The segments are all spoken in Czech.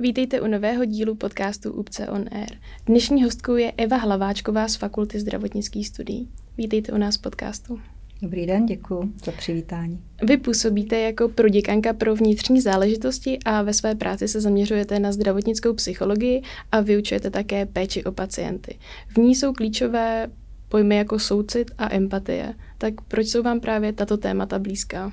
Vítejte u nového dílu podcastu UPCE On Air. Dnešní hostkou je Eva Hlaváčková z Fakulty zdravotnických studií. Vítejte u nás v podcastu. Dobrý den, děkuji za přivítání. Vy působíte jako proděkanka pro vnitřní záležitosti a ve své práci se zaměřujete na zdravotnickou psychologii a vyučujete také péči o pacienty. V ní jsou klíčové pojmy jako soucit a empatie. Tak proč jsou vám právě tato témata blízká?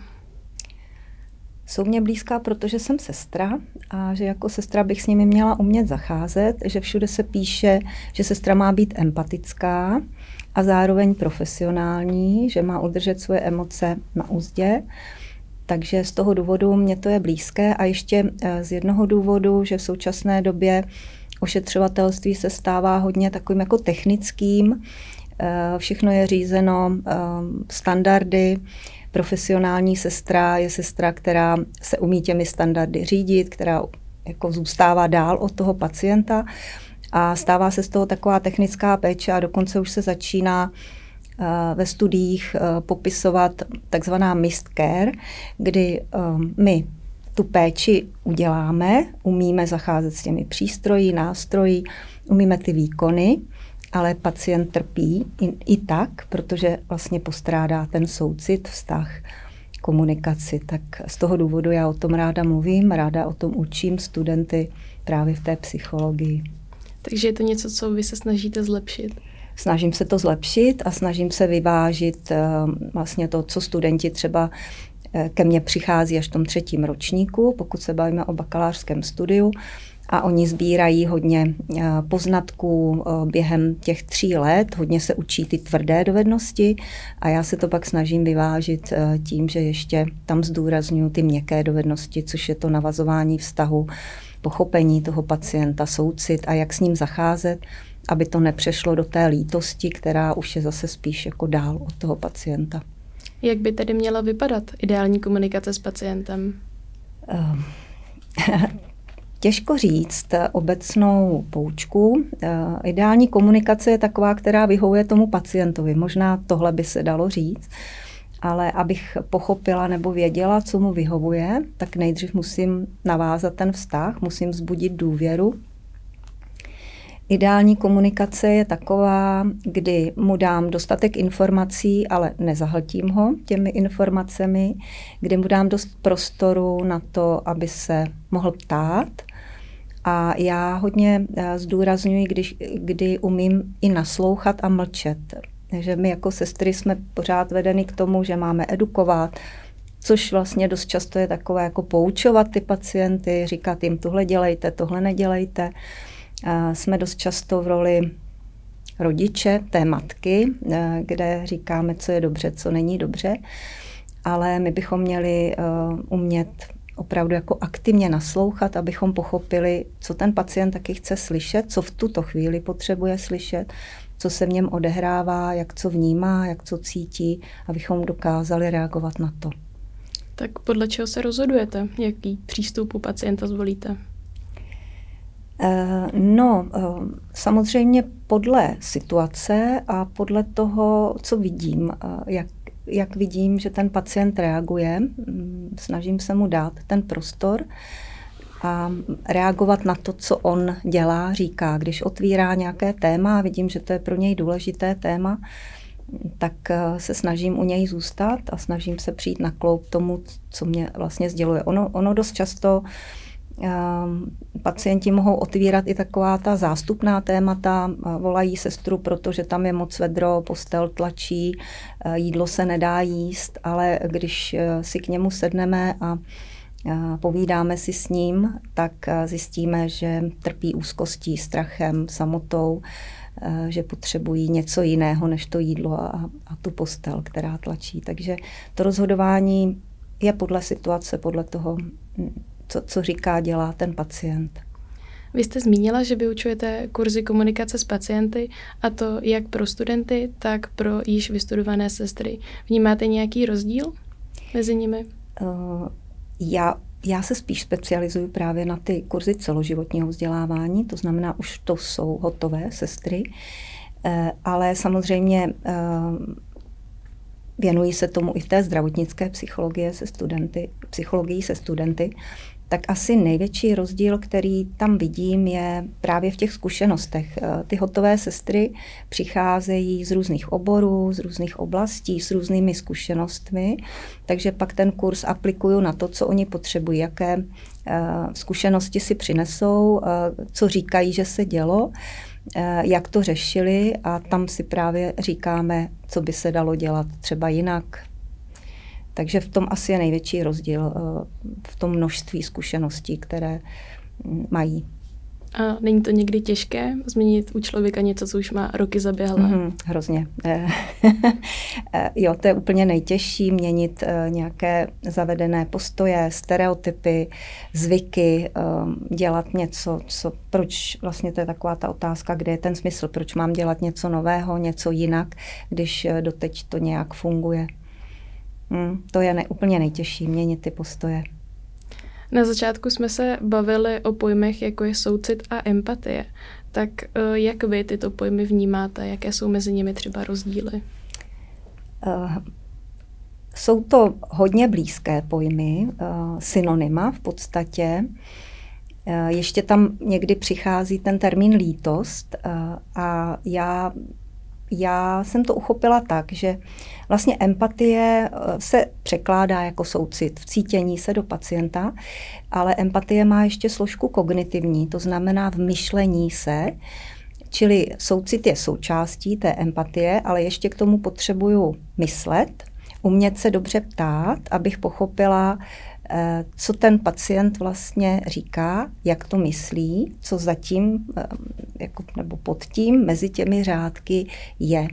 Jsou mě blízká, protože jsem sestra a že jako sestra bych s nimi měla umět zacházet, že všude se píše, že sestra má být empatická a zároveň profesionální, že má udržet svoje emoce na uzdě. Takže z toho důvodu mě to je blízké a ještě z jednoho důvodu, že v současné době ošetřovatelství se stává hodně takovým jako technickým. Všechno je řízeno standardy. Profesionální sestra je sestra, která se umí těmi standardy řídit, která jako zůstává dál od toho pacienta a stává se z toho taková technická péče a dokonce už se začíná ve studiích popisovat takzvaná missed care, kdy my tu péči uděláme, umíme zacházet s těmi přístroji, nástroji, umíme ty výkony, ale pacient trpí i tak, protože vlastně postrádá ten soucit, vztah, komunikaci. Tak z toho důvodu já o tom ráda mluvím, ráda o tom učím studenty právě v té psychologii. Takže je to něco, co vy se snažíte zlepšit? Snažím se to zlepšit a snažím se vyvážit vlastně to, co studenti třeba ke mně přichází až v tom 3. ročníku, pokud se bavíme o bakalářském studiu, a oni sbírají hodně poznatků během těch 3 let, hodně se učí ty tvrdé dovednosti a já se to pak snažím vyvážit tím, že ještě tam zdůrazňuji ty měkké dovednosti, což je to navazování vztahu, pochopení toho pacienta, soucit a jak s ním zacházet, aby to nepřešlo do té lítosti, která už je zase spíš jako dál od toho pacienta. Jak by tedy měla vypadat ideální komunikace s pacientem? Těžko říct obecnou poučku. Ideální komunikace je taková, která vyhovuje tomu pacientovi. Možná tohle by se dalo říct, ale abych pochopila nebo věděla, co mu vyhovuje, tak nejdřív musím navázat ten vztah, musím vzbudit důvěru. Ideální komunikace je taková, kdy mu dám dostatek informací, ale nezahltím ho těmi informacemi, kdy mu dám dost prostoru na to, aby se mohl ptát. A já hodně zdůrazňuji, kdy umím i naslouchat a mlčet. Takže my jako sestry jsme pořád vedeny k tomu, že máme edukovat, což vlastně dost často je takové jako poučovat ty pacienty, říkat jim tohle dělejte, tohle nedělejte. Jsme dost často v roli rodiče, té matky, kde říkáme, co je dobře, co není dobře, ale my bychom měli umět opravdu jako aktivně naslouchat, abychom pochopili, co ten pacient taky chce slyšet, co v tuto chvíli potřebuje slyšet, co se v něm odehrává, jak co vnímá, jak co cítí, abychom dokázali reagovat na to. Tak podle čeho se rozhodujete? Jaký přístup u pacienta zvolíte? Samozřejmě podle situace a podle toho, co vidím, jak vidím, že ten pacient reaguje, snažím se mu dát ten prostor a reagovat na to, co on dělá, říká. Když otvírá nějaké téma a vidím, že to je pro něj důležité téma, tak se snažím u něj zůstat a snažím se přijít na kloub tomu, co mě vlastně sděluje. Ono dost často pacienti mohou otvírat i taková ta zástupná témata, volají sestru, protože tam je moc vedro, postel tlačí, jídlo se nedá jíst, ale když si k němu sedneme a povídáme si s ním, tak zjistíme, že trpí úzkostí, strachem, samotou, že potřebují něco jiného než to jídlo a tu postel, která tlačí. Takže to rozhodování je podle situace, podle toho, co říká, dělá ten pacient. Vy jste zmínila, že vyučujete kurzy komunikace s pacienty, a to jak pro studenty, tak pro již vystudované sestry. Vnímáte nějaký rozdíl mezi nimi? Já se spíš specializuju právě na ty kurzy celoživotního vzdělávání, to znamená, už to jsou hotové sestry, ale samozřejmě věnují se tomu i v té zdravotnické psychologii se studenty, tak asi největší rozdíl, který tam vidím, je právě v těch zkušenostech. Ty hotové sestry přicházejí z různých oborů, z různých oblastí, s různými zkušenostmi, takže pak ten kurz aplikuju na to, co oni potřebují, jaké zkušenosti si přinesou, co říkají, že se dělo, jak to řešili, a tam si právě říkáme, co by se dalo dělat třeba jinak. Takže v tom asi je největší rozdíl, v tom množství zkušeností, které mají. A není to někdy těžké změnit u člověka něco, co už má roky zaběhlé? Hrozně. Jo, to je úplně nejtěžší, měnit nějaké zavedené postoje, stereotypy, zvyky, dělat něco, proč vlastně to je taková ta otázka, kde je ten smysl, proč mám dělat něco nového, něco jinak, když doteď to nějak funguje. To je úplně nejtěžší, měnit ty postoje. Na začátku jsme se bavili o pojmech, jako je soucit a empatie. Tak jak vy tyto pojmy vnímáte? Jaké jsou mezi nimi třeba rozdíly? Jsou to hodně blízké pojmy, synonyma v podstatě. Ještě tam někdy přichází ten termín lítost a já jsem to uchopila tak, že vlastně empatie se překládá jako soucit, vcítění se do pacienta, ale empatie má ještě složku kognitivní, to znamená v myšlení se, čili soucit je součástí té empatie, ale ještě k tomu potřebuju myslet, umět se dobře ptát, abych pochopila, co ten pacient vlastně říká, jak to myslí, co zatím nebo pod tím mezi těmi řádky je.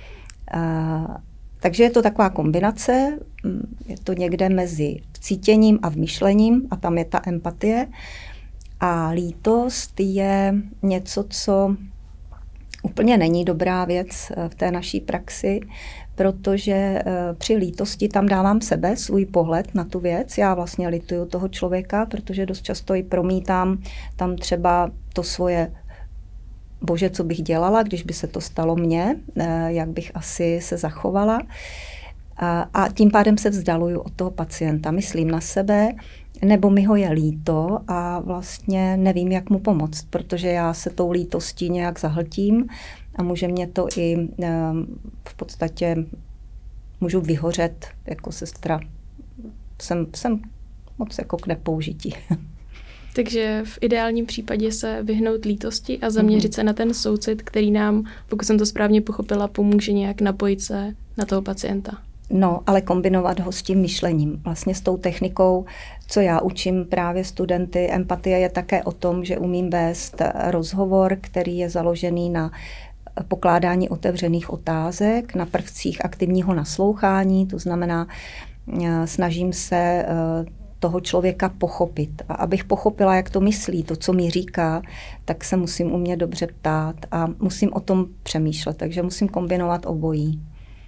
Takže je to taková kombinace, je to někde mezi cítěním a vmyšlením a tam je ta empatie. A lítost je něco, co úplně není dobrá věc v té naší praxi, protože při lítosti tam dávám sebe, svůj pohled na tu věc. Já vlastně lituju toho člověka, protože dost často i promítám tam třeba to svoje, bože, co bych dělala, když by se to stalo mně, jak bych asi se zachovala. A tím pádem se vzdaluju od toho pacienta. Myslím na sebe, nebo mi ho je líto a vlastně nevím, jak mu pomoct, protože já se tou lítostí nějak zahltím a může mě to i v podstatě, můžu vyhořet jako sestra. Jsem moc jako k nepoužití. Takže v ideálním případě se vyhnout lítosti a zaměřit se na ten soucit, který nám, pokud jsem to správně pochopila, pomůže nějak napojit se na toho pacienta. No, ale kombinovat ho s tím myšlením. Vlastně s tou technikou, co já učím právě studenty, empatie je také o tom, že umím vést rozhovor, který je založený na pokládání otevřených otázek, na prvcích aktivního naslouchání, to znamená, snažím se toho člověka pochopit. A abych pochopila, jak to myslí, to, co mi říká, tak se musím umět dobře ptát a musím o tom přemýšlet, takže musím kombinovat obojí.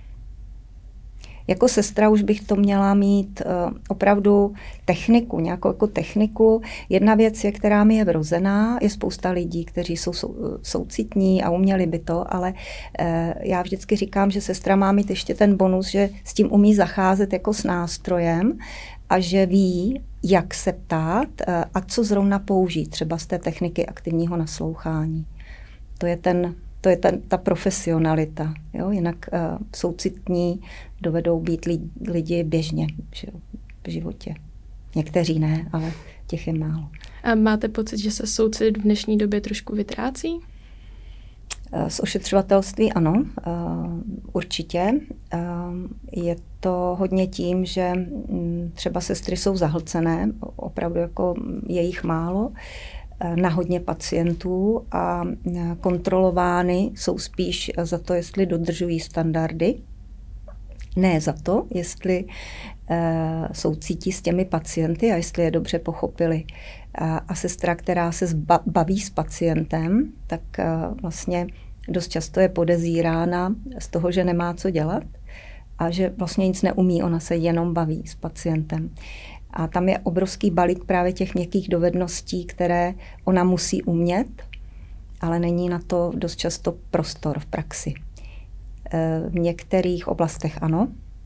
Jako sestra už bych to měla mít opravdu techniku, nějakou jako techniku. Jedna věc je, která mi je vrozená, je spousta lidí, kteří jsou soucitní a uměli by to, ale já vždycky říkám, že sestra má mít ještě ten bonus, že s tím umí zacházet jako s nástrojem a že ví, jak se ptát a co zrovna použít, třeba z té techniky aktivního naslouchání. To je ta profesionalita. Jo? Jinak soucitní dovedou být lidi běžně v životě. Někteří ne, ale těch je málo. A máte pocit, že se soucit v dnešní době trošku vytrácí? Z ošetřovatelství ano, určitě. Je to hodně tím, že třeba sestry jsou zahlcené, opravdu jako je jich málo, na hodně pacientů a kontrolovány jsou spíš za to, jestli dodržují standardy, ne za to, jestli soucítí s těmi pacienty a jestli je dobře pochopili. A sestra, která se baví s pacientem, tak vlastně dost často je podezírána z toho, že nemá co dělat a že vlastně nic neumí, ona se jenom baví s pacientem. A tam je obrovský balík právě těch měkkých dovedností, které ona musí umět, ale není na to dost často prostor v praxi. V některých oblastech ano,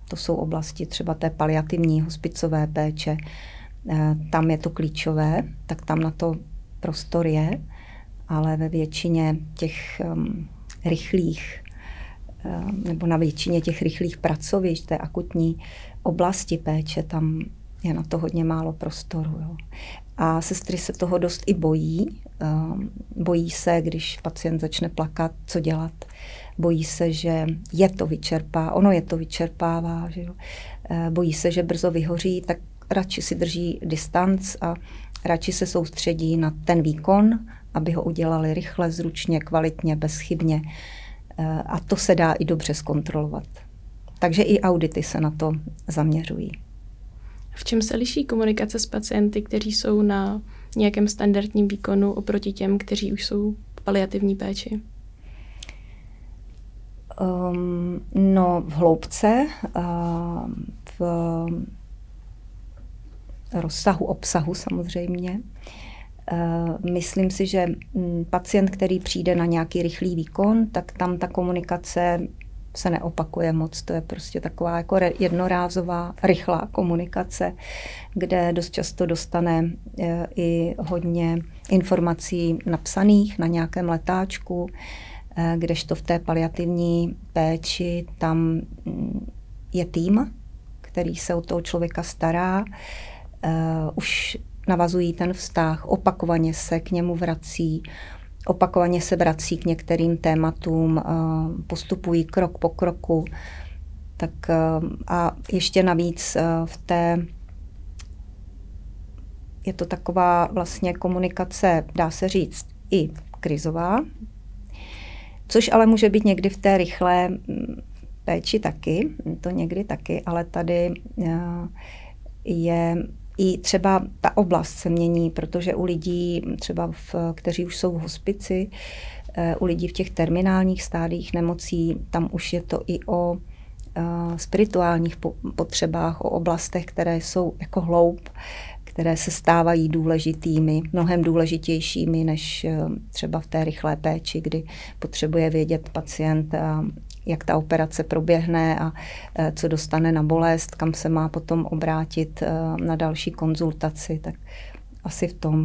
To jsou oblasti třeba té paliativní hospicové péče. Tam je to klíčové, tak tam na to prostor je, ale ve většině těch rychlých, nebo na většině těch rychlých pracovišť, té akutní oblasti péče, tam je na to hodně málo prostoru. Jo. A sestry se toho dost i bojí. Bojí se, když pacient začne plakat, co dělat. Bojí se, že ono je to vyčerpává. Že jo. Bojí se, že brzo vyhoří, tak radši si drží distanc a radši se soustředí na ten výkon, aby ho udělali rychle, zručně, kvalitně, bezchybně. A to se dá i dobře zkontrolovat. Takže i audity se na to zaměřují. V čem se liší komunikace s pacienty, kteří jsou na nějakém standardním výkonu oproti těm, kteří už jsou v paliativní péči? V hloubce, v rozsahu, obsahu samozřejmě. Myslím si, že pacient, který přijde na nějaký rychlý výkon, tak tam ta komunikace se neopakuje moc. To je prostě taková jako jednorázová, rychlá komunikace, kde dost často dostane i hodně informací napsaných na nějakém letáčku, kdežto v té paliativní péči tam je tým, který se o toho člověka stará, už navazují ten vztah, opakovaně se k němu vrací, opakovaně se vrací k některým tématům, postupují krok po kroku. Tak a ještě navíc je to taková vlastně komunikace, dá se říct, i krizová, což ale může být někdy v té rychlé péči taky, to někdy taky, ale tady je i třeba ta oblast se mění, protože u lidí, třeba kteří už jsou v hospici, u lidí v těch terminálních stádiích nemocí, tam už je to i o spirituálních potřebách, o oblastech, které jsou jako hloub, které se stávají důležitými, mnohem důležitějšími než třeba v té rychlé péči, kdy potřebuje vědět pacient, jak ta operace proběhne a co dostane na bolest, kam se má potom obrátit na další konzultaci, tak asi v tom.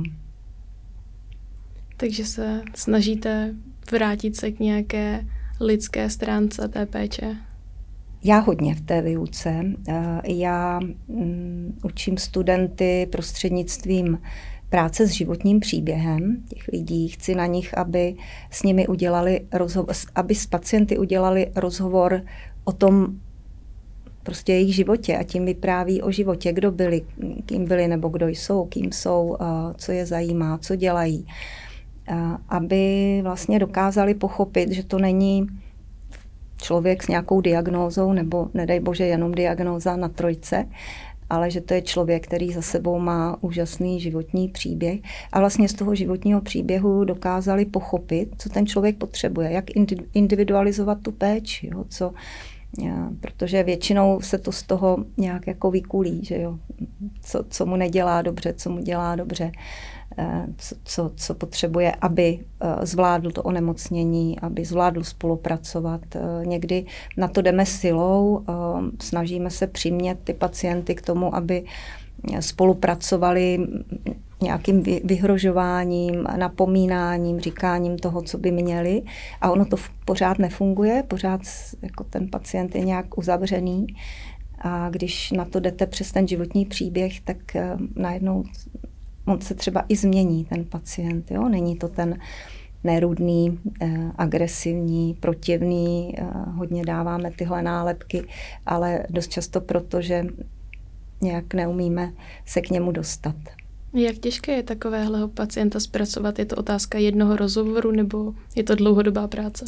Takže se snažíte vrátit se k nějaké lidské stránce té péče? Já hodně v té výuce. Já učím studenty prostřednictvím práce s životním příběhem těch lidí. Chci na nich, aby s nimi aby s pacienty udělali rozhovor o tom prostě jejich životě a tím vypráví o životě, kdo byli, kým byli nebo kdo jsou, kým jsou, co je zajímá, co dělají. Aby vlastně dokázali pochopit, že to není člověk s nějakou diagnózou nebo nedej bože jenom diagnóza na trojce, ale že to je člověk, který za sebou má úžasný životní příběh a vlastně z toho životního příběhu dokázali pochopit, co ten člověk potřebuje, jak individualizovat tu péči, jo, protože většinou se to z toho nějak jako vykulí, že jo, co mu nedělá dobře, co mu dělá dobře, co potřebuje, aby zvládl to onemocnění, aby zvládl spolupracovat. Někdy na to jdeme silou, snažíme se přimět ty pacienty k tomu, aby spolupracovali nějakým vyhrožováním, napomínáním, říkáním toho, co by měli. A ono to pořád nefunguje, pořád jako ten pacient je nějak uzavřený. A když na to jdete přes ten životní příběh, tak najednou on se třeba i změní, ten pacient. Jo? Není to ten nerudný, agresivní, protivný, hodně dáváme tyhle nálepky, ale dost často proto, že nějak neumíme se k němu dostat. Jak těžké je takového pacienta zpracovat? Je to otázka jednoho rozhovoru nebo je to dlouhodobá práce?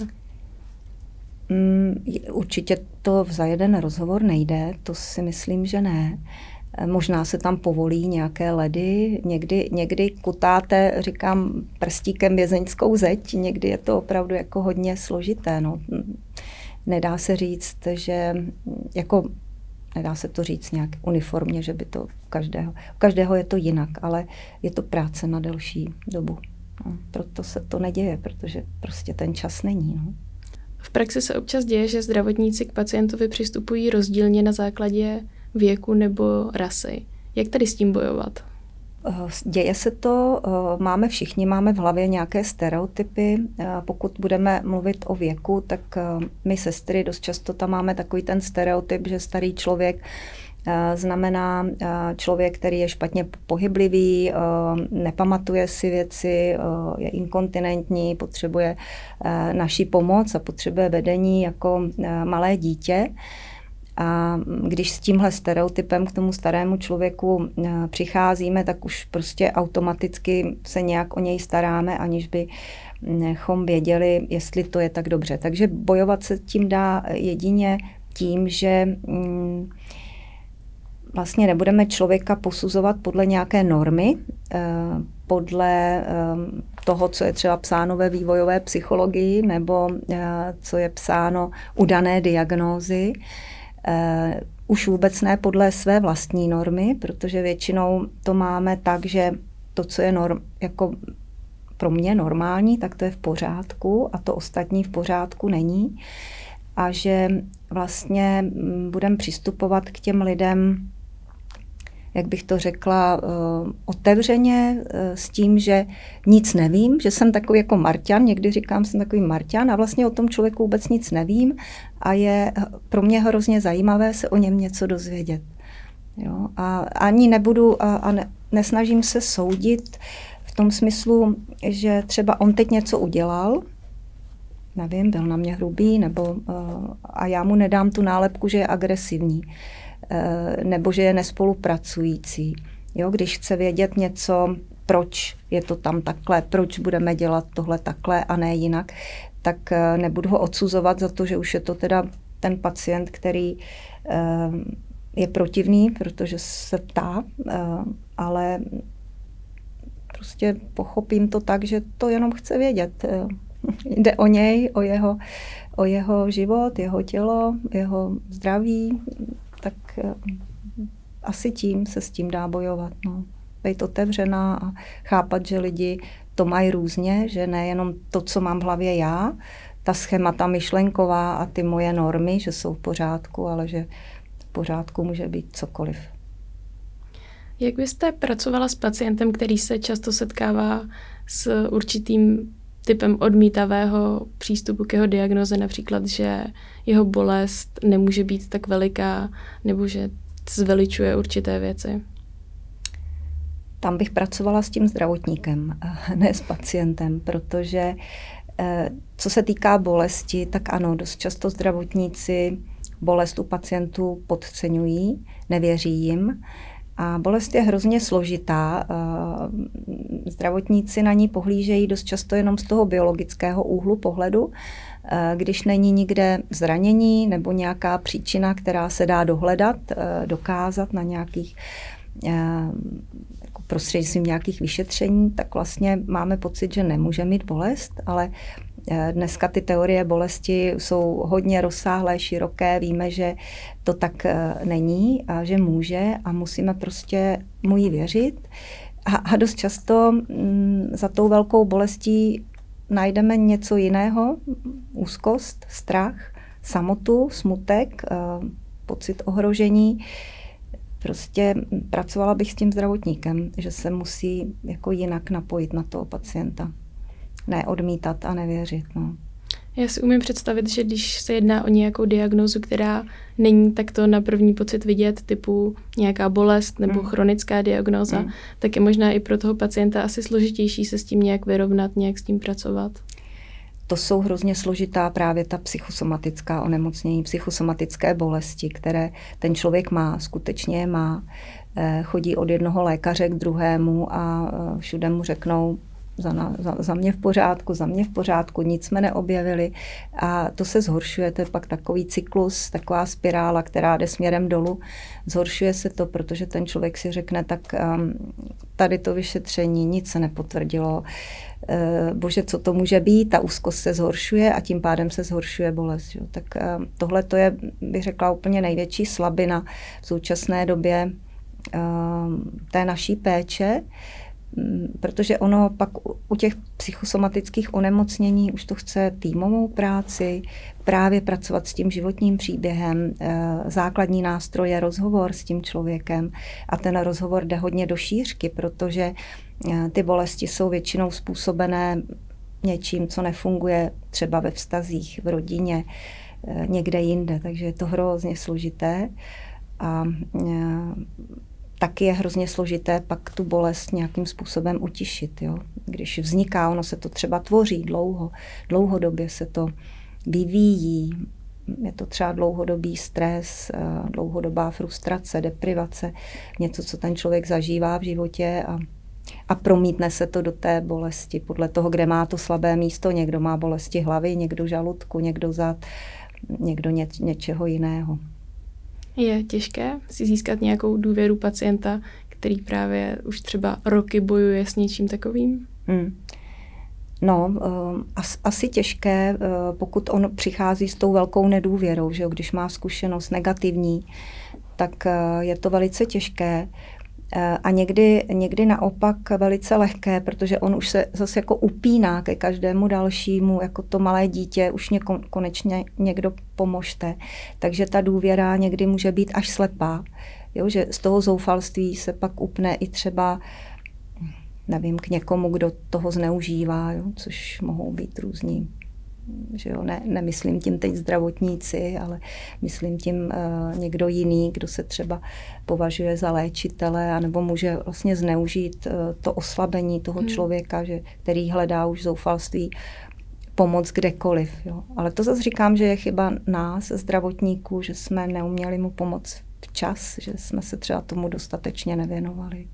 Určitě to za jeden rozhovor nejde, to si myslím, že ne. Možná se tam povolí nějaké ledy, někdy kutáte, říkám, prstíkem vězeňskou zeď, někdy je to opravdu jako hodně složité. No. Nedá se říct, že nedá se to říct nějak uniformně, že by to u každého je to jinak, ale je to práce na delší dobu. No, proto se to neděje, protože prostě ten čas není. No. V praxi se občas děje, že zdravotníci k pacientovi přistupují rozdílně na základě věku nebo rasy. Jak tady s tím bojovat? Děje se to, všichni máme v hlavě nějaké stereotypy. Pokud budeme mluvit o věku, tak my sestry dost často tam máme takový ten stereotyp, že starý člověk znamená člověk, který je špatně pohyblivý, nepamatuje si věci, je inkontinentní, potřebuje naši pomoc a potřebuje vedení jako malé dítě. A když s tímhle stereotypem k tomu starému člověku přicházíme, tak už prostě automaticky se nějak o něj staráme, aniž bychom věděli, jestli to je tak dobře. Takže bojovat se tím dá jedině tím, že vlastně nebudeme člověka posuzovat podle nějaké normy, podle toho, co je třeba psáno ve vývojové psychologii nebo co je psáno u dané diagnózy. Už vůbec ne podle své vlastní normy, protože většinou to máme tak, že to, co je jako pro mě normální, tak to je v pořádku a to ostatní v pořádku není. A že vlastně budeme přistupovat k těm lidem, jak bych to řekla, otevřeně s tím, že nic nevím, že jsem takový jako Marťan, někdy říkám, jsem takový Marťan a vlastně o tom člověku vůbec nic nevím a je pro mě hrozně zajímavé se o něm něco dozvědět. Jo? A ani nebudu nesnažím se soudit v tom smyslu, že třeba on teď něco udělal, nevím, byl na mě hrubý, a já mu nedám tu nálepku, že je agresivní. Nebo že je nespolupracující. Jo, když chce vědět něco, proč je to tam takhle, proč budeme dělat tohle takhle a ne jinak, tak nebudu ho odsuzovat za to, že už je to teda ten pacient, který je protivný, protože se ptá, ale prostě pochopím to tak, že to jenom chce vědět. Jde o něj, o jeho život, jeho tělo, jeho zdraví, tak asi tím se s tím dá bojovat. No. Být otevřená a chápat, že lidi to mají různě, že nejenom to, co mám v hlavě já, ta schémata myšlenková a ty moje normy, že jsou v pořádku, ale že v pořádku může být cokoliv. Jak byste pracovala s pacientem, který se často setkává s určitým typem odmítavého přístupu k jeho diagnoze, například, že jeho bolest nemůže být tak veliká, nebo že zveličuje určité věci? Tam bych pracovala s tím zdravotníkem, ne s pacientem, protože co se týká bolesti, tak ano, dost často zdravotníci bolest u pacientů podceňují, nevěří jim. A bolest je hrozně složitá. Zdravotníci na ní pohlížejí dost často jenom z toho biologického úhlu pohledu, když není nikde zranění nebo nějaká příčina, která se dá dohledat, dokázat na nějakých prostřednictvím nějakých vyšetření, tak vlastně máme pocit, že nemůže mít bolest, ale dneska ty teorie bolesti jsou hodně rozsáhlé, široké, víme, že to tak není a že může a musíme prostě mu jí věřit. A dost často za tou velkou bolestí najdeme něco jiného, úzkost, strach, samotu, smutek, pocit ohrožení. Prostě pracovala bych s tím zdravotníkem, že se musí jako jinak napojit na toho pacienta. Ne odmítat a nevěřit. No. Já si umím představit, že když se jedná o nějakou diagnózu, která není takto na první pocit vidět, typu nějaká bolest nebo chronická diagnóza, tak je možná i pro toho pacienta asi složitější se s tím nějak vyrovnat, nějak s tím pracovat. To jsou hrozně složitá právě ta psychosomatická onemocnění, psychosomatické bolesti, které ten člověk má, skutečně má. Chodí od jednoho lékaře k druhému a všude mu řeknou, za mě v pořádku, nic jsme neobjevili a to se zhoršuje, to je pak takový cyklus, taková spirála, která jde směrem dolů. Zhoršuje se to, protože ten člověk si řekne, tak tady to vyšetření, nic se nepotvrdilo, bože, co to může být, ta úzkost se zhoršuje a tím pádem se zhoršuje bolest. Jo. Tak tohle to je, bych řekla, úplně největší slabina v současné době té naší péče. protože ono pak u těch psychosomatických onemocnění už to chce týmovou práci, právě pracovat s tím životním příběhem, základní nástroje, rozhovor s tím člověkem a ten rozhovor jde hodně do šířky, protože ty bolesti jsou většinou způsobené něčím, co nefunguje třeba ve vztazích, v rodině, někde jinde, takže je to hrozně složité a taky je hrozně složité pak tu bolest nějakým způsobem utišit. Jo? Když vzniká, ono se to třeba tvoří dlouhodobě se to vyvíjí, je to třeba dlouhodobý stres, dlouhodobá frustrace, deprivace, něco, co ten člověk zažívá v životě a promítne se to do té bolesti podle toho, kde má to slabé místo. Někdo má bolesti hlavy, někdo žaludku, někdo zad, někdo něčeho jiného. Je těžké si získat nějakou důvěru pacienta, který právě už třeba roky bojuje s něčím takovým? No, asi těžké, pokud on přichází s tou velkou nedůvěrou, že jo? Když má zkušenost negativní, tak je to velice těžké. A někdy naopak velice lehké, protože on už se zase jako upíná ke každému dalšímu, jako to malé dítě, už mě konečně někdo pomožte. Takže ta důvěra někdy může být až slepá, jo? Že z toho zoufalství se pak upne i třeba, nevím, k někomu, kdo toho zneužívá, jo? Což mohou být různí. Že jo, nemyslím tím teď zdravotníci, ale myslím tím někdo jiný, kdo se třeba považuje za léčitele, anebo může vlastně zneužít to oslabení toho člověka, který hledá už zoufalství pomoc kdekoliv. Jo. Ale to zase říkám, že je chyba nás, zdravotníků, že jsme neuměli mu pomoct včas, že jsme se třeba tomu dostatečně nevěnovali.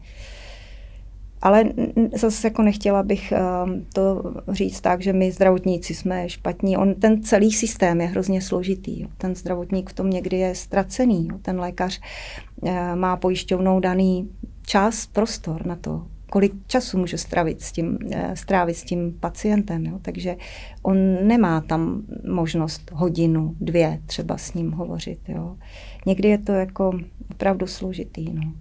Ale zase jako nechtěla bych to říct tak, že my zdravotníci jsme špatní. Ten celý systém je hrozně složitý. Jo. Ten zdravotník v tom někdy je ztracený. Jo. Ten lékař má pojišťovnou daný čas, prostor na to, kolik času může strávit s tím pacientem. Jo. Takže on nemá tam možnost hodinu, 2 třeba s ním hovořit. Jo. Někdy je to jako opravdu složitý. No.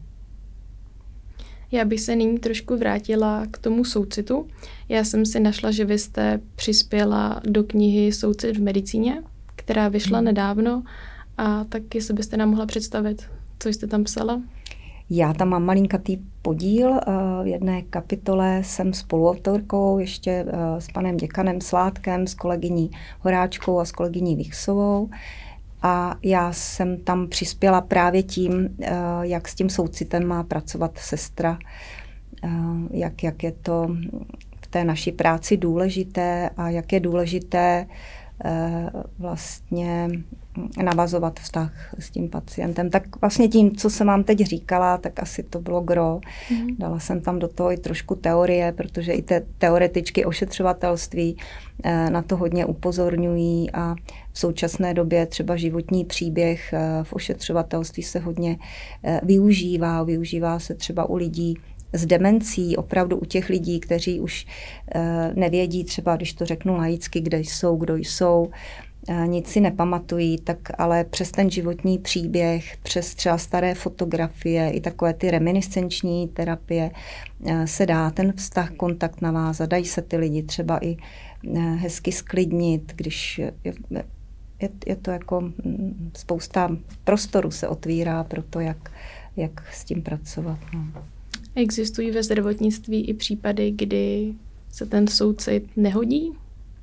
Já bych se nyní trošku vrátila k tomu soucitu. Já jsem si našla, že vy jste přispěla do knihy Soucit v medicíně, která vyšla nedávno, a tak jestli byste nám mohla představit, co jste tam psala? Já tam mám malinkatý podíl. V jedné kapitole jsem spoluautorkou ještě s panem děkanem Sládkem, s kolegyní Horáčkou a s kolegyní Vixovou. A já jsem tam přispěla právě tím, jak s tím soucitem má pracovat sestra, jak je to v té naší práci důležité a jak je důležité vlastně navazovat vztah s tím pacientem. Tak vlastně tím, co jsem vám teď říkala, tak asi to bylo gro. Dala jsem tam do toho i trošku teorie, protože i ty teoretičky ošetřovatelství na to hodně upozorňují a v současné době třeba životní příběh v ošetřovatelství se hodně využívá. Využívá se třeba u lidí s demencí, opravdu u těch lidí, kteří už nevědí třeba, když to řeknu laicky, kde jsou, kdo jsou, nic si nepamatují, tak ale přes ten životní příběh, přes třeba staré fotografie, i takové ty reminiscenční terapie se dá ten vztah, kontakt navázat, dají se ty lidi třeba i hezky sklidnit, když je to jako spousta prostoru se otvírá pro to, jak s tím pracovat. No. Existují ve zdravotnictví i případy, kdy se ten soucit nehodí?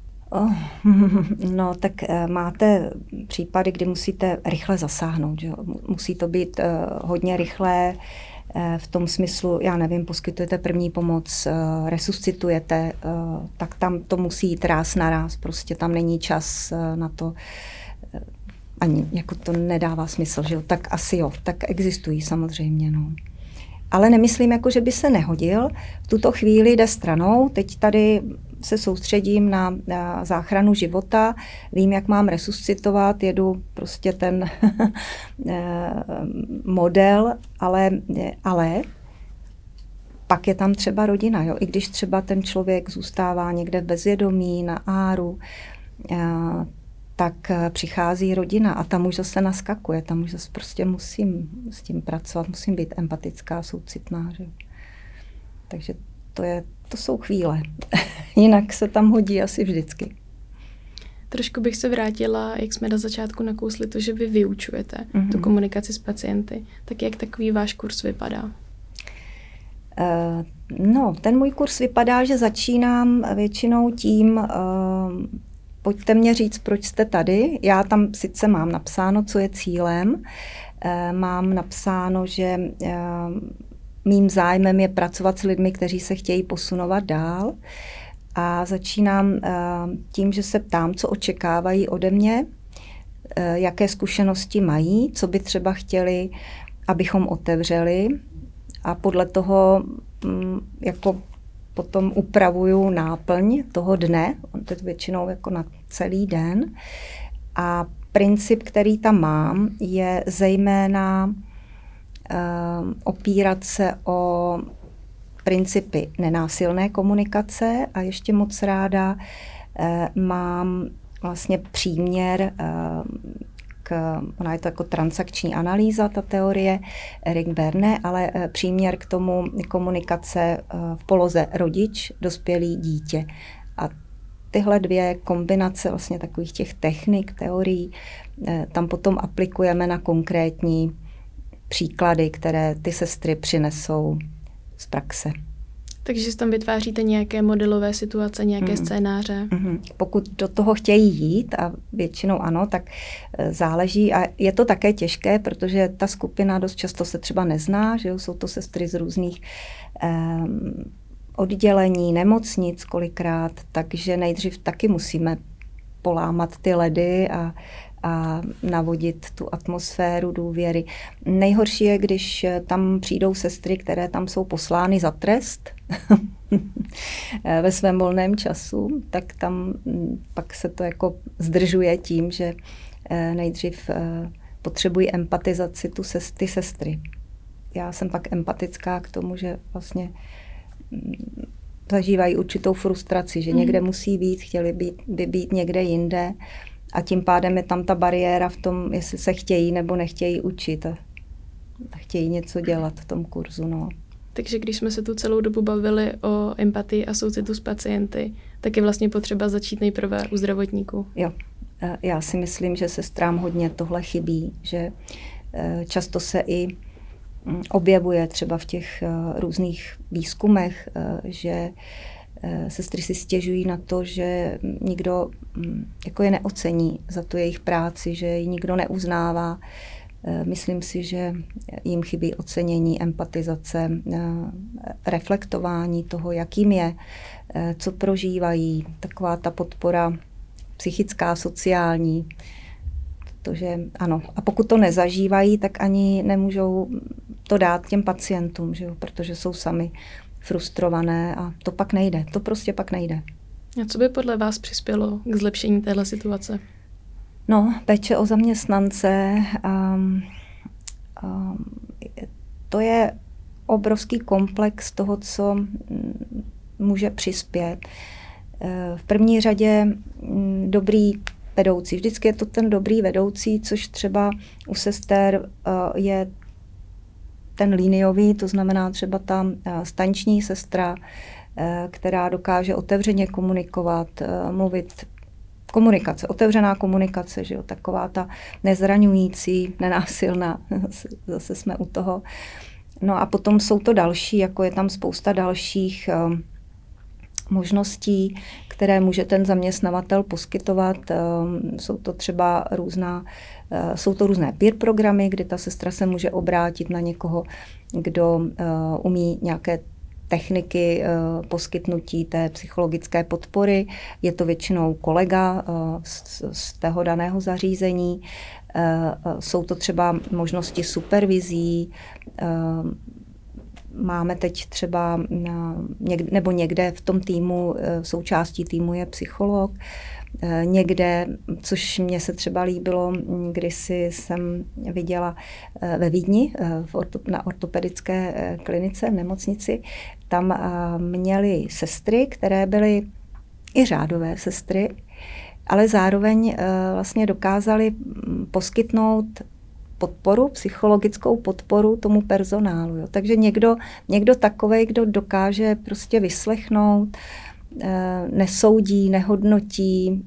No, tak máte případy, kdy musíte rychle zasáhnout. Že? Musí to být hodně rychlé v tom smyslu, já nevím, poskytujete první pomoc, resuscitujete, tak tam to musí jít ráz na ráz. Prostě tam není čas na to, ani jako to nedává smysl. Že? Tak asi jo, tak existují samozřejmě. No. Ale nemyslím, jako, že by se nehodil. V tuto chvíli jde stranou. Teď tady se soustředím na záchranu života. Vím, jak mám resuscitovat, jedu prostě ten model, ale pak je tam třeba rodina. Jo? I když třeba ten člověk zůstává někde v bezvědomí, na áru, tak přichází rodina a tam už zase naskakuje, tam už zase prostě musím s tím pracovat, musím být empatická, soucitná. Že? Takže To jsou chvíle. Jinak se tam hodí asi vždycky. Trošku bych se vrátila, jak jsme na začátku nakousli to, že vy vyučujete tu komunikaci s pacienty. Tak jak takový váš kurz vypadá? No, ten můj kurz vypadá, že začínám většinou tím, pojďte mě říct, proč jste tady. Já tam sice mám napsáno, co je cílem. Mám napsáno, že mým zájmem je pracovat s lidmi, kteří se chtějí posunovat dál. A začínám tím, že se ptám, co očekávají ode mě, jaké zkušenosti mají, co by třeba chtěli, abychom otevřeli. A podle toho jako potom upravuju náplň toho dne, to je většinou jako na celý den. A princip, který tam mám, je zejména opírat se o principy nenásilné komunikace a ještě moc ráda mám vlastně příměr ona je to jako transakční analýza, ta teorie Eric Berne, ale příměr k tomu komunikace v poloze rodič, dospělý, dítě. A tyhle dvě kombinace vlastně takových těch technik, teorií, tam potom aplikujeme na konkrétní příklady, které ty sestry přinesou z praxe. Takže si tam vytváříte nějaké modelové situace, nějaké scénáře? Pokud do toho chtějí jít, a většinou ano, tak záleží. A je to také těžké, protože ta skupina dost často se třeba nezná, že jo? Jsou to sestry z různých oddělení, nemocnic kolikrát, takže nejdřív taky musíme polámat ty ledy a navodit tu atmosféru důvěry. Nejhorší je, když tam přijdou sestry, které tam jsou poslány za trest ve svém volném času, tak tam pak se to jako zdržuje tím, že nejdřív potřebují empatizaci ty sestry. Já jsem pak empatická k tomu, že vlastně zažívají určitou frustraci, že někde musí být, chtěli by být někde jinde. A tím pádem je tam ta bariéra v tom, jestli se chtějí nebo nechtějí učit a chtějí něco dělat v tom kurzu. No. Takže když jsme se tu celou dobu bavili o empatii a soucitu s pacienty, tak je vlastně potřeba začít nejprve u zdravotníků. Jo, já si myslím, že sestrám hodně tohle chybí, že často se i objevuje třeba v těch různých výzkumech, že sestry si stěžují na to, že nikdo jako je neocení za tu jejich práci, že ji nikdo neuznává. Myslím si, že jim chybí ocenění, empatizace, reflektování toho, jakým je, co prožívají, taková ta podpora psychická, sociální. Protože ano, a pokud to nezažívají, tak ani nemůžou to dát těm pacientům, že jo? Protože jsou sami frustrované a to pak nejde, to prostě pak nejde. A co by podle vás přispělo k zlepšení téhle situace? No, péče o zaměstnance, to je obrovský komplex toho, co může přispět. V první řadě dobrý vedoucí. Vždycky je to ten dobrý vedoucí, což třeba u sester je ten liniový, to znamená třeba ta staniční sestra, která dokáže otevřeně komunikovat, mluvit. Komunikace, otevřená komunikace, že jo, taková ta nezraňující, nenásilná, zase jsme u toho. No a potom jsou to další, jako je tam spousta dalších možností, které může ten zaměstnavatel poskytovat. Jsou to třeba různé peer programy, kdy ta sestra se může obrátit na někoho, kdo umí nějaké techniky poskytnutí té psychologické podpory. Je to většinou kolega z tého daného zařízení. Jsou to třeba možnosti supervizí. Máme teď třeba nebo někde v tom týmu, součástí týmu je psycholog. Někde, což mně se třeba líbilo, kdysi jsem viděla ve Vídni na ortopedické klinice v nemocnici, tam měli sestry, které byly i řádové sestry, ale zároveň vlastně dokázaly poskytnout podporu, psychologickou podporu tomu personálu. Jo. Takže někdo takovej, kdo dokáže prostě vyslechnout, nesoudí, nehodnotí.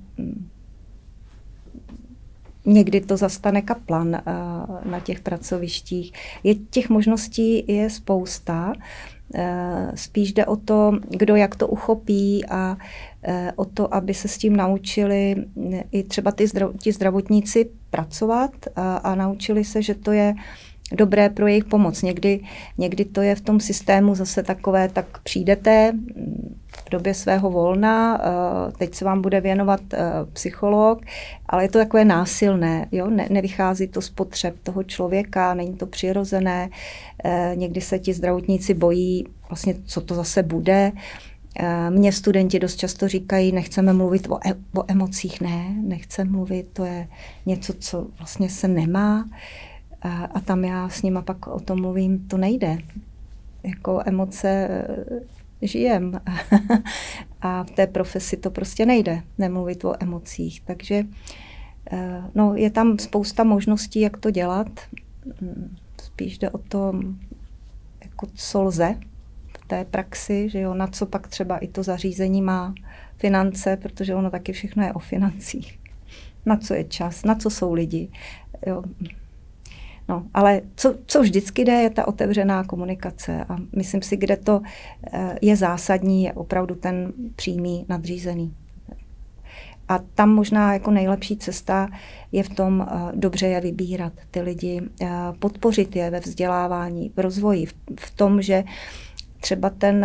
Někdy to zastane kaplan na těch pracovištích. Těch možností je spousta. Spíš jde o to, kdo jak to uchopí a o to, aby se s tím naučili i třeba ti zdravotníci pracovat a naučili se, že to je dobré pro jejich pomoc. Někdy to je v tom systému zase takové, tak přijdete v době svého volna, teď se vám bude věnovat psycholog, ale je to takové násilné, jo? Nevychází to z potřeb toho člověka, není to přirozené, někdy se ti zdravotníci bojí, vlastně, co to zase bude. Mně studenti dost často říkají, nechceme mluvit o emocích, nechceme mluvit, to je něco, co vlastně se nemá. A tam já s nima pak o tom mluvím, to nejde. Jako emoce žijem. A v té profesi to prostě nejde, nemluvit o emocích. Takže no, je tam spousta možností, jak to dělat. Spíš jde o to, jako co lze v té praxi, že jo, na co pak třeba i to zařízení má finance, protože ono taky všechno je o financích. Na co je čas, na co jsou lidi. Jo. No, ale co vždycky jde, je ta otevřená komunikace a myslím si, kde to je zásadní, je opravdu ten přímý nadřízený. A tam možná jako nejlepší cesta je v tom dobře je vybírat ty lidi, podpořit je ve vzdělávání, v rozvoji, v tom, že třeba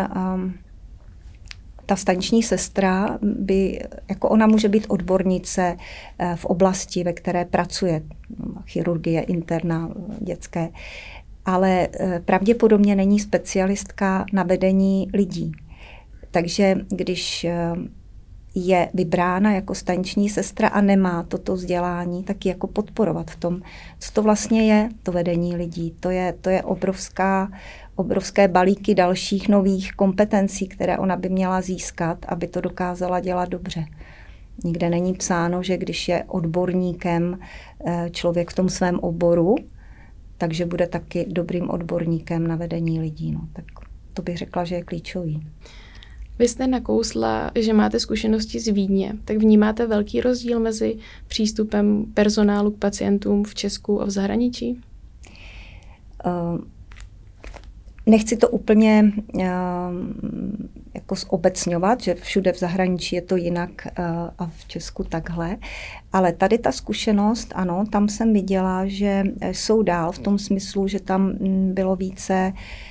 ta staniční sestra jako ona může být odbornice v oblasti, ve které pracuje, chirurgie, interna, dětské, ale pravděpodobně není specialistka na vedení lidí. Takže když je vybrána jako staniční sestra a nemá toto vzdělání, tak ji jako podporovat v tom, co to vlastně je, to vedení lidí. To je obrovské balíky dalších nových kompetencí, které ona by měla získat, aby to dokázala dělat dobře. Nikde není psáno, že když je odborníkem člověk v tom svém oboru, takže bude taky dobrým odborníkem na vedení lidí. No, tak to bych řekla, že je klíčový. Vy jste nakousla, že máte zkušenosti z Vídně, tak vnímáte velký rozdíl mezi přístupem personálu k pacientům v Česku a v zahraničí? Nechci to úplně jako zobecňovat, že všude v zahraničí je to jinak a v Česku takhle, ale tady ta zkušenost, ano, tam jsem viděla, že jsou dál v tom smyslu, že tam bylo více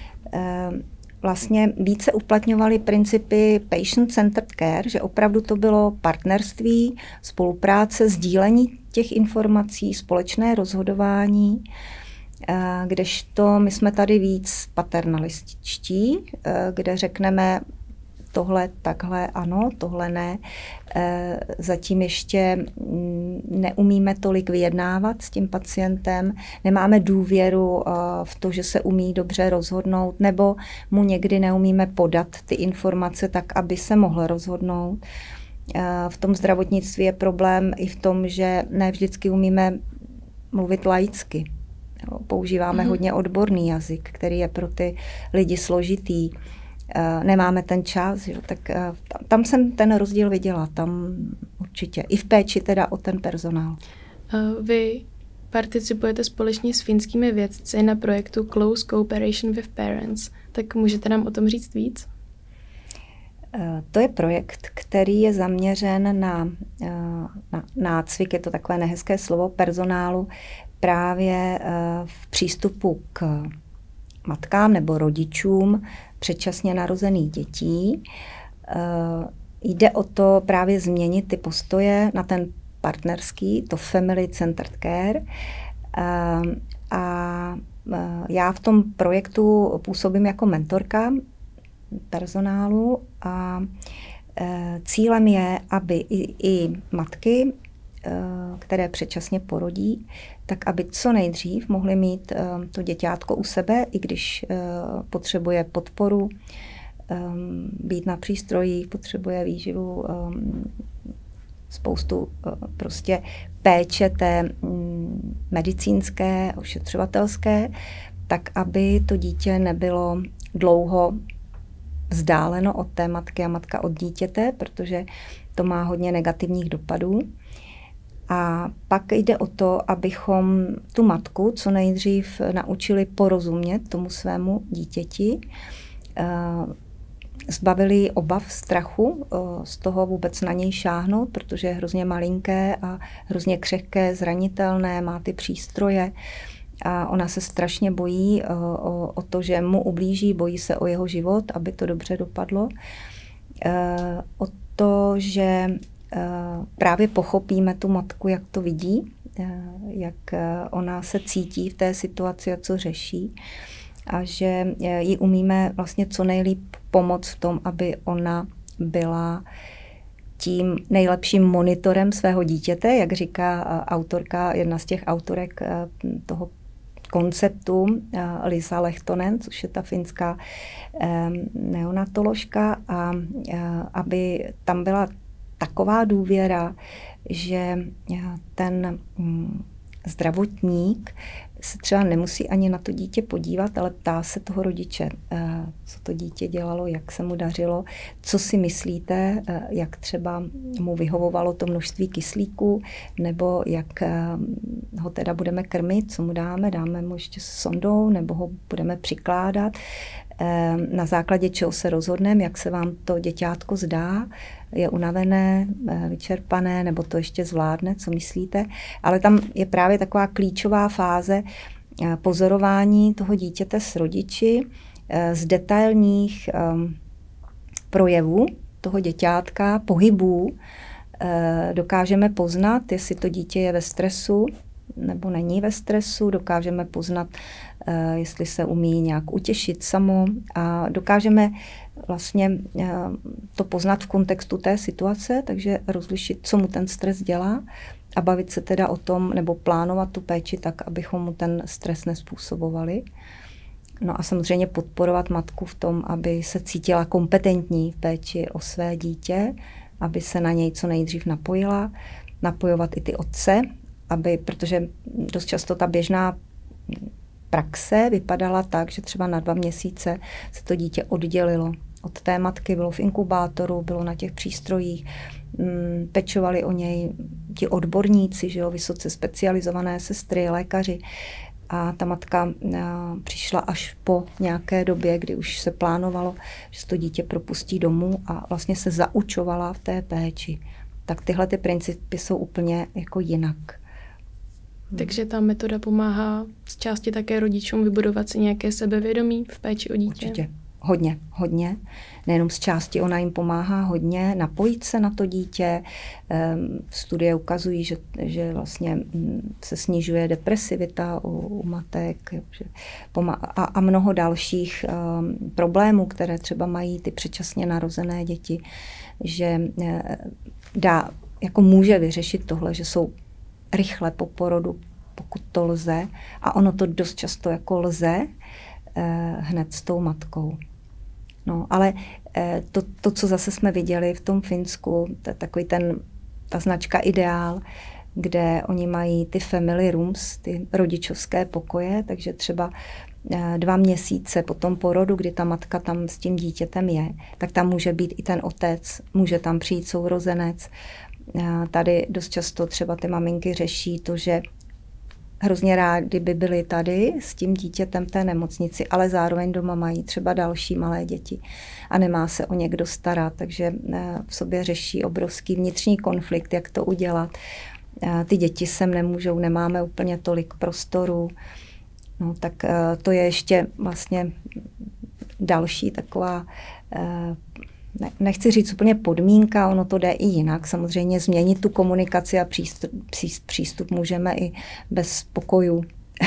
uplatňovali principy patient-centered care, že opravdu to bylo partnerství, spolupráce, sdílení těch informací, společné rozhodování, kdežto my jsme tady víc paternalističtí, kde řekneme tohle takhle ano, tohle ne. Zatím ještě neumíme tolik vyjednávat s tím pacientem, nemáme důvěru v to, že se umí dobře rozhodnout, nebo mu někdy neumíme podat ty informace tak, aby se mohl rozhodnout. V tom zdravotnictví je problém i v tom, že ne vždycky umíme mluvit laicky. Používáme hodně odborný jazyk, který je pro ty lidi složitý. Nemáme ten čas, jo, tak tam jsem ten rozdíl viděla, tam určitě. I v péči teda o ten personál. Vy participujete společně s finskými vědci na projektu Close Cooperation with Parents, tak můžete nám o tom říct víc? To je projekt, který je zaměřen na nácvik, je to takové nehezké slovo, personálu právě v přístupu k matkám nebo rodičům předčasně narozených dětí. Jde o to právě změnit ty postoje na ten partnerský, to family centered care. A já v tom projektu působím jako mentorka personálu a cílem je, aby i matky, které předčasně porodí, tak aby co nejdřív mohly mít to děťátko u sebe, i když potřebuje podporu, být na přístrojích, potřebuje výživu spoustu prostě péče té medicínské, ošetřovatelské, tak aby to dítě nebylo dlouho vzdáleno od té matky a matka od dítěte, protože to má hodně negativních dopadů. A pak jde o to, abychom tu matku co nejdřív naučili porozumět tomu svému dítěti, zbavili obav, strachu z toho vůbec na něj šáhnout, protože je hrozně malinké a hrozně křehké, zranitelné, má ty přístroje a ona se strašně bojí o to, že mu ublíží, bojí se o jeho život, aby to dobře dopadlo. O to, že právě pochopíme tu matku, jak to vidí, jak ona se cítí v té situaci a co řeší. A že ji umíme vlastně co nejlíp pomoct v tom, aby ona byla tím nejlepším monitorem svého dítěte, jak říká autorka, jedna z těch autorek toho konceptu, Lisa Lehtonen, což je ta finská neonatoložka, a aby tam byla taková důvěra, že ten zdravotník se třeba nemusí ani na to dítě podívat, ale ptá se toho rodiče, co to dítě dělalo, jak se mu dařilo, co si myslíte, jak třeba mu vyhovovalo to množství kyslíku, nebo jak ho teda budeme krmit, co mu dáme mu ještě s sondou, nebo ho budeme přikládat. Na základě čeho se rozhodneme, jak se vám to děťátko zdá, je unavené, vyčerpané, nebo to ještě zvládne, co myslíte. Ale tam je právě taková klíčová fáze pozorování toho dítěte s rodiči, z detailních projevů toho děťátka, pohybů. Dokážeme poznat, jestli to dítě je ve stresu, nebo není ve stresu, dokážeme poznat, jestli se umí nějak utěšit samo a dokážeme vlastně to poznat v kontextu té situace, takže rozlišit, co mu ten stres dělá a bavit se teda o tom, nebo plánovat tu péči tak, abychom mu ten stres nezpůsobovali. No a samozřejmě podporovat matku v tom, aby se cítila kompetentní v péči o své dítě, aby se na něj co nejdřív napojila, napojovat i ty otce, protože dost často ta běžná praxe vypadala tak, že třeba na 2 měsíce se to dítě oddělilo od té matky, bylo v inkubátoru, bylo na těch přístrojích, pečovali o něj ti odborníci, že jo, vysoce specializované sestry, lékaři. A ta matka přišla až po nějaké době, kdy už se plánovalo, že se to dítě propustí domů a vlastně se zaučovala v té péči. Tak tyhle ty principy jsou úplně jako jinak. Takže ta metoda pomáhá z části také rodičům vybudovat si nějaké sebevědomí v péči o dítě? Určitě. Hodně. Nejenom z části, ona jim pomáhá hodně napojit se na to dítě. Studie ukazují, že vlastně se snižuje depresivita u matek a mnoho dalších problémů, které třeba mají ty předčasně narozené děti, že může vyřešit tohle, že jsou rychle po porodu, pokud to lze. A ono to dost často jako lze hned s tou matkou. No, ale to, co zase jsme viděli v tom Finsku, to je takový ta značka Ideál, kde oni mají ty family rooms, ty rodičovské pokoje, takže třeba 2 měsíce po tom porodu, kdy ta matka tam s tím dítětem je, tak tam může být i ten otec, může tam přijít sourozenec. Tady dost často třeba ty maminky řeší to, že hrozně rádi by byli tady s tím dítětem v té nemocnici, ale zároveň doma mají třeba další malé děti a nemá se o ně kdo starat, takže v sobě řeší obrovský vnitřní konflikt, jak to udělat. Ty děti sem nemůžou, nemáme úplně tolik prostoru. No, tak to je ještě vlastně další taková, nechci říct úplně podmínka, ono to jde i jinak. Samozřejmě změnit tu komunikaci a přístup můžeme i bez pokojů.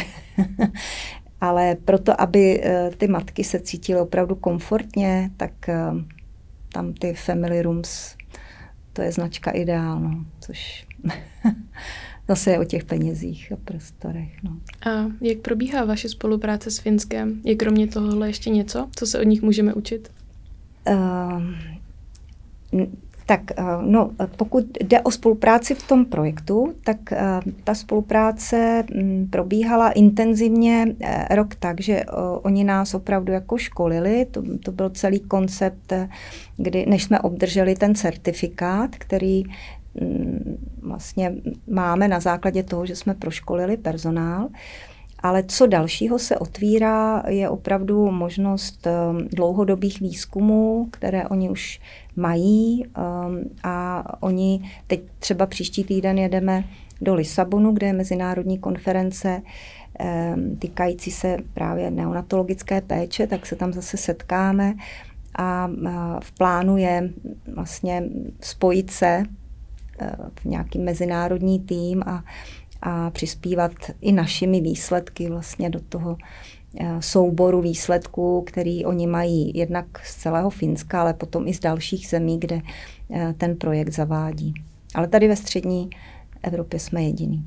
Ale proto, aby ty matky se cítily opravdu komfortně, tak tam ty family rooms, to je značka Ideál, no, což zase je o těch penězích a prostorech. No. A jak probíhá vaše spolupráce s Finskem? Je kromě tohohle ještě něco, co se od nich můžeme učit? Tak no, pokud jde o spolupráci v tom projektu, tak ta spolupráce probíhala intenzivně rok tak, že oni nás opravdu jako školili. To byl celý koncept, než jsme obdrželi ten certifikát, který vlastně máme na základě toho, že jsme proškolili personál. Ale co dalšího se otvírá, je opravdu možnost dlouhodobých výzkumů, které oni už mají a oni teď třeba příští týden jedeme do Lisabonu, kde je mezinárodní konference týkající se právě neonatologické péče, tak se tam zase setkáme a v plánu je vlastně spojit se v nějaký mezinárodní tým a přispívat i našimi výsledky vlastně do toho souboru výsledků, který oni mají jednak z celého Finska, ale potom i z dalších zemí, kde ten projekt zavádí. Ale tady ve střední Evropě jsme jediný.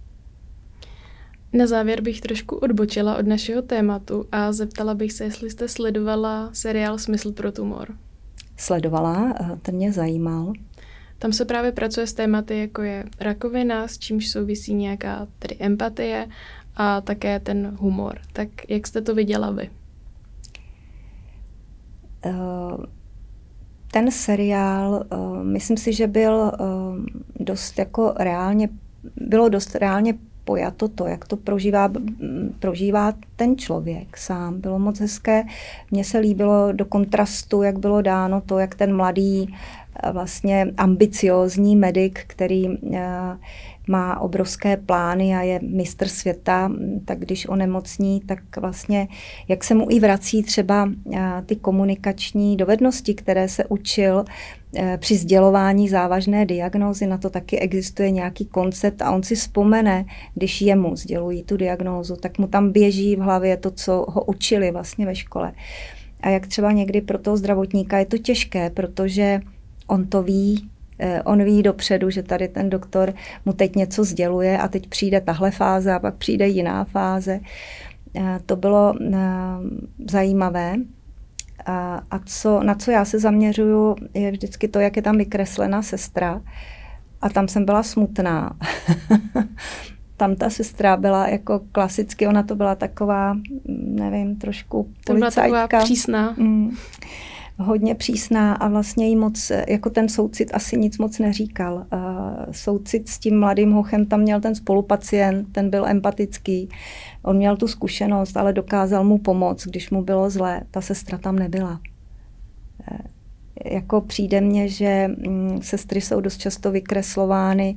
Na závěr bych trošku odbočila od našeho tématu a zeptala bych se, jestli jste sledovala seriál Smysl pro tumor. Sledovala, ten mě zajímal. Tam se právě pracuje s tématy, jako je rakovina, s čímž souvisí nějaká tedy empatie a také ten humor. Tak jak jste to viděla vy? Ten seriál, myslím si, že bylo dost reálně pojato to, jak to prožívá ten člověk sám. Bylo moc hezké. Mně se líbilo do kontrastu, jak bylo dáno to, jak ten mladý vlastně ambiciózní medic, který má obrovské plány a je mistr světa, tak když onemocní, tak vlastně jak se mu i vrací třeba ty komunikační dovednosti, které se učil při sdělování závažné diagnózy, na to taky existuje nějaký koncept a on si vzpomene, když jemu sdělují tu diagnózu, tak mu tam běží v hlavě to, co ho učili vlastně ve škole. A jak třeba někdy pro toho zdravotníka je to těžké, protože on to ví, on ví dopředu, že tady ten doktor mu teď něco sděluje a teď přijde tahle fáze a pak přijde jiná fáze. To bylo zajímavé. A na co já se zaměřuju, je vždycky to, jak je tam vykreslena sestra. A tam jsem byla smutná. Tam ta sestra byla jako klasicky, ona to byla taková, nevím, trošku policajtka. To byla taková přísná. Hodně přísná a vlastně jí moc, jako ten soucit asi nic moc neříkal. Soucit s tím mladým hochem, tam měl ten spolupacient, ten byl empatický, on měl tu zkušenost, ale dokázal mu pomoct, když mu bylo zlé. Ta sestra tam nebyla. Jako přijde mně, že sestry jsou dost často vykreslovány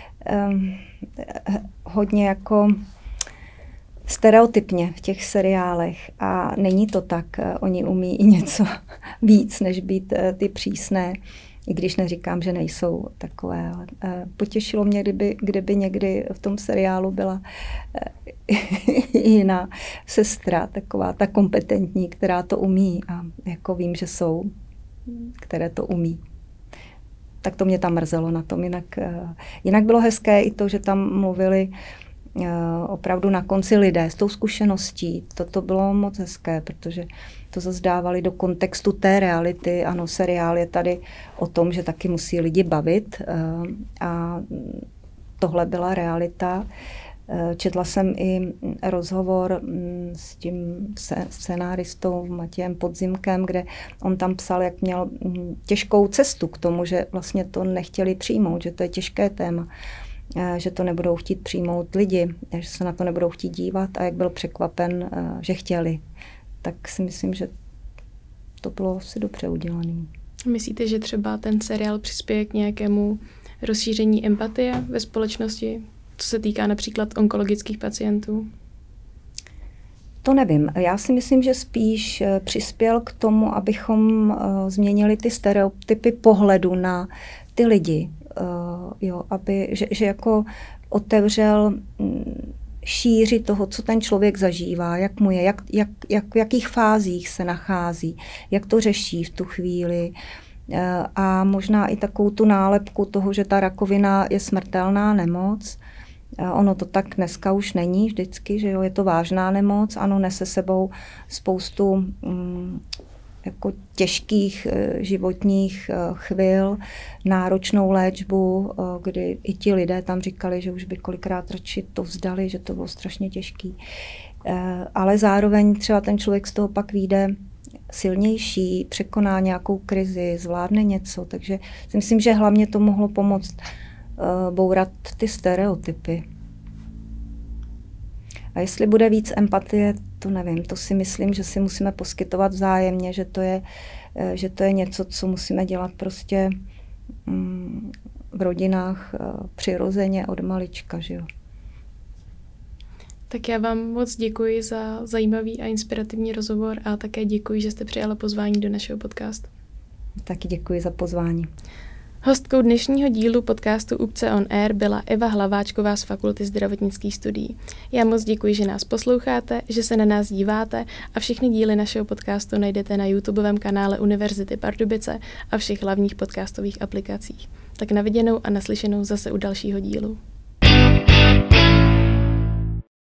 hodně jako stereotypně v těch seriálech a není to tak. Oni umí i něco víc, než být ty přísné, i když neříkám, že nejsou takové. Potěšilo mě, kdyby někdy v tom seriálu byla jiná sestra, taková ta kompetentní, která to umí a jako vím, že jsou, které to umí. Tak to mě tam mrzelo na tom. Jinak bylo hezké i to, že tam mluvili opravdu na konci lidé s tou zkušeností. To bylo moc hezké, protože to zase dávali do kontextu té reality. Ano, seriál je tady o tom, že taky musí lidi bavit a tohle byla realita. Četla jsem i rozhovor s tím scenáristou Matějem Podzimkem, kde on tam psal, jak měl těžkou cestu k tomu, že vlastně to nechtěli přijmout, že to je těžké téma, že to nebudou chtít přijmout lidi, že se na to nebudou chtít dívat a jak byl překvapen, že chtěli. Tak si myslím, že to bylo asi dobře udělané. Myslíte, že třeba ten seriál přispěje k nějakému rozšíření empatie ve společnosti, co se týká například onkologických pacientů? To nevím. Já si myslím, že spíš přispěl k tomu, abychom změnili ty stereotypy pohledu na ty lidi. Že jako otevřel šíři toho, co ten člověk zažívá, jak mu je, v jakých fázích se nachází, jak to řeší v tu chvíli. A možná i takovou tu nálepku toho, že ta rakovina je smrtelná nemoc. Ono to tak dneska už není vždycky, že jo, je to vážná nemoc, ano, nese sebou spoustu jako těžkých životních chvil, náročnou léčbu, kdy i ti lidé tam říkali, že už by kolikrát radši to vzdali, že to bylo strašně těžký. Ale zároveň třeba ten člověk z toho pak vyjde silnější, překoná nějakou krizi, zvládne něco, takže si myslím, že hlavně to mohlo pomoct bourat ty stereotypy. A jestli bude víc empatie, to nevím, to si myslím, že si musíme poskytovat vzájemně, že to je něco, co musíme dělat prostě v rodinách přirozeně od malička, že jo. Tak já vám moc děkuji za zajímavý a inspirativní rozhovor a také děkuji, že jste přijala pozvání do našeho podcastu. Taky děkuji za pozvání. Hostkou dnešního dílu podcastu UPCE on Air byla Eva Hlaváčková z Fakulty zdravotnických studií. Já moc děkuji, že nás posloucháte, že se na nás díváte a všechny díly našeho podcastu najdete na YouTubeovém kanále Univerzity Pardubice a všech hlavních podcastových aplikacích. Tak na viděnou a naslyšenou zase u dalšího dílu.